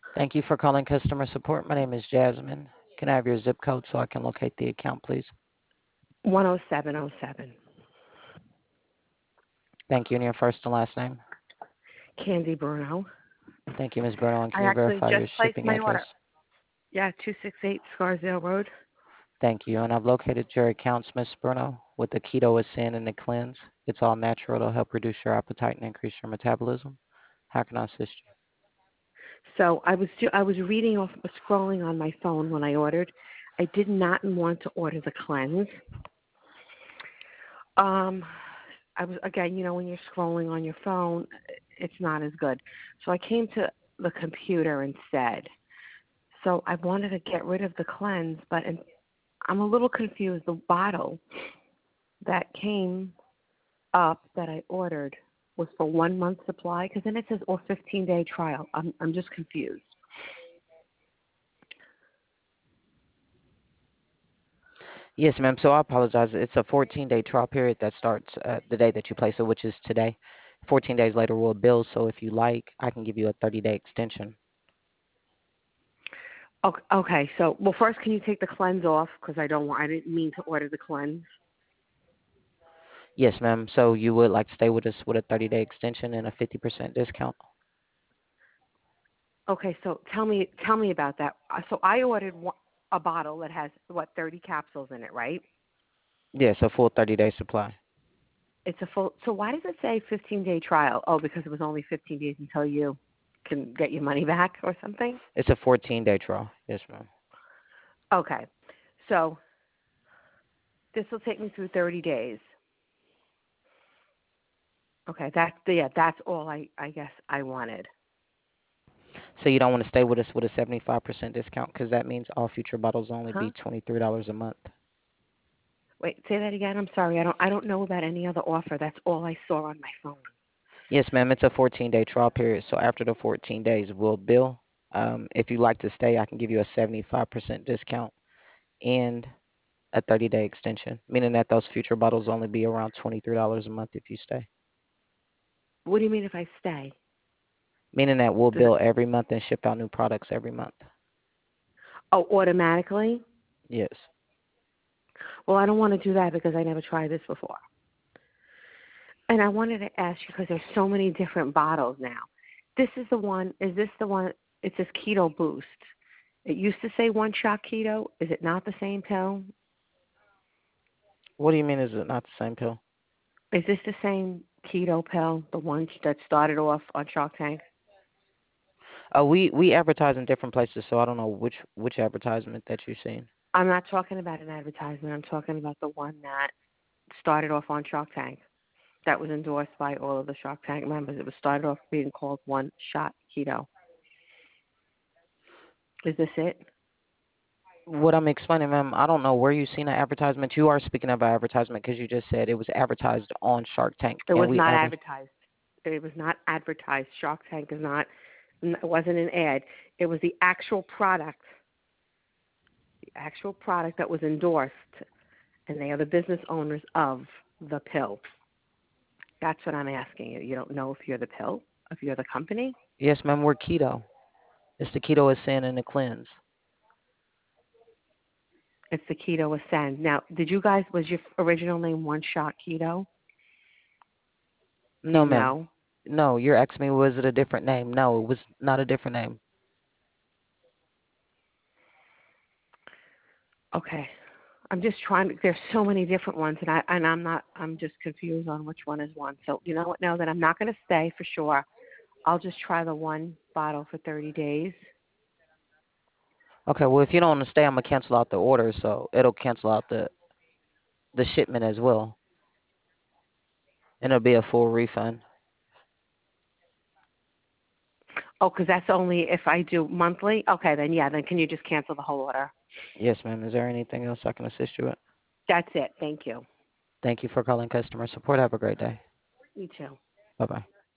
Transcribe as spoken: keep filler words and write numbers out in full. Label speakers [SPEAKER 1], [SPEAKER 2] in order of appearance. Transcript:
[SPEAKER 1] Thank you for calling customer support. My name is Jasmine. Can I have your zip code so I can locate the account, please?
[SPEAKER 2] one oh seven oh seven.
[SPEAKER 1] Thank you. And your first and last name?
[SPEAKER 2] Candy Bruno.
[SPEAKER 1] Thank you, Miz Bruno. And
[SPEAKER 2] I
[SPEAKER 1] can you
[SPEAKER 2] actually
[SPEAKER 1] verify
[SPEAKER 2] just
[SPEAKER 1] your
[SPEAKER 2] placed
[SPEAKER 1] shipping
[SPEAKER 2] my
[SPEAKER 1] address?
[SPEAKER 2] order. Yeah, two six eight Scarsdale Road.
[SPEAKER 1] Thank you. And I've located your accounts, Miss Bruno, with the Keto Ascend and the Cleanse. It's all natural. It'll help reduce your appetite and increase your metabolism. How can I assist you?
[SPEAKER 2] So I was I was reading off, scrolling on my phone when I ordered. I did not want to order the cleanse. Um, I was again, you know, when you're scrolling on your phone, it's not as good. So I came to the computer instead. So I wanted to get rid of the cleanse, but I'm a little confused. The bottle that came up that I ordered was for one month supply, because then it says or fifteen day trial. I'm I'm just confused.
[SPEAKER 1] Yes, ma'am. So I apologize. It's a fourteen-day trial period that starts uh, the day that you place it, which is today. fourteen days later, we'll bill. So if you like, I can give you a thirty-day extension.
[SPEAKER 2] Okay, okay, so well, first, can you take the cleanse off? Because I don't want. I didn't mean to order the cleanse.
[SPEAKER 1] Yes, ma'am. So you would like to stay with us with a thirty-day extension and a fifty percent discount?
[SPEAKER 2] Okay, so tell me tell me about that. Uh, So I ordered one, a bottle that has what thirty capsules in it, right?
[SPEAKER 1] Yes, a full thirty-day supply.
[SPEAKER 2] It's a full. So why does it say fifteen day trial? Oh, because it was only fifteen days until you can get your money back or something.
[SPEAKER 1] It's a fourteen-day trial. Yes, ma'am.
[SPEAKER 2] Okay, so this will take me through thirty days. Okay, that's yeah, that's all I I guess I wanted.
[SPEAKER 1] So you don't want to stay with us with a seventy-five percent discount because that means all future bottles will only
[SPEAKER 2] Huh?
[SPEAKER 1] be twenty-three dollars a month.
[SPEAKER 2] Wait, say that again. I'm sorry. I don't I don't know about any other offer. That's all I saw on my phone.
[SPEAKER 1] Yes, ma'am. It's a fourteen-day trial period. So after the fourteen days, we'll bill. Um, if you'd like to stay, I can give you a seventy-five percent discount and a thirty-day extension, meaning that those future bottles will only be around twenty-three dollars a month if you stay.
[SPEAKER 2] What do you mean if I stay?
[SPEAKER 1] Meaning that we'll
[SPEAKER 2] Does it,
[SPEAKER 1] bill every month and ship out new products every month.
[SPEAKER 2] oh, automatically?
[SPEAKER 1] Yes.
[SPEAKER 2] Well, I don't want to do that because I never tried this before. And I wanted to ask you because there's so many different bottles now. This is the one. Is this the one? It says Keto Boost. It used to say one shot keto. Is it not the same pill?
[SPEAKER 1] What do you mean is it not the same pill?
[SPEAKER 2] Is this the same keto pill, the one that started off on Shark Tank?
[SPEAKER 1] Uh, we we advertise in different places, so I don't know which which advertisement that you've seen.
[SPEAKER 2] I'm not talking about an advertisement. I'm talking about the one that started off on Shark Tank. That was endorsed by all of the Shark Tank members. It was started off being called One Shot Keto. Is this it?
[SPEAKER 1] What I'm explaining, ma'am, I don't know where you've seen an advertisement. You are speaking of an advertisement because you just said it was advertised on Shark Tank,
[SPEAKER 2] It
[SPEAKER 1] and
[SPEAKER 2] was
[SPEAKER 1] we
[SPEAKER 2] not
[SPEAKER 1] adver-
[SPEAKER 2] advertised. It was not advertised. Shark Tank is not. It wasn't an ad. It was the actual product. The actual product that was endorsed, and they are the business owners of the pill. That's what I'm asking you. You don't know if you're the pill, if you're the company.
[SPEAKER 1] Yes, ma'am, we're keto. It's the Keto Ascend and the Cleanse.
[SPEAKER 2] It's the Keto Ascend. Now, did you guys, was your original name One Shot Keto? Do
[SPEAKER 1] No,
[SPEAKER 2] you
[SPEAKER 1] ma'am.
[SPEAKER 2] know?
[SPEAKER 1] No, you're asking me was it a different name? No, it was not a different name.
[SPEAKER 2] Okay. I'm just trying to, there's so many different ones, and, I, and I'm not, I'm just confused on which one is one. So, you know what? No, that I'm not going to stay for sure. I'll just try the one bottle for thirty days.
[SPEAKER 1] Okay, well if you don't want to stay, I'm gonna cancel out the order, so it'll cancel out the the shipment as well, and it'll be a full refund.
[SPEAKER 2] Oh, because that's only if I do monthly? Okay, then yeah, then can you just cancel the whole order?
[SPEAKER 1] Yes, ma'am. Is there anything else I can assist you with?
[SPEAKER 2] That's it. Thank you.
[SPEAKER 1] Thank you for calling customer support. Have a great day.
[SPEAKER 2] You too.
[SPEAKER 1] Bye bye.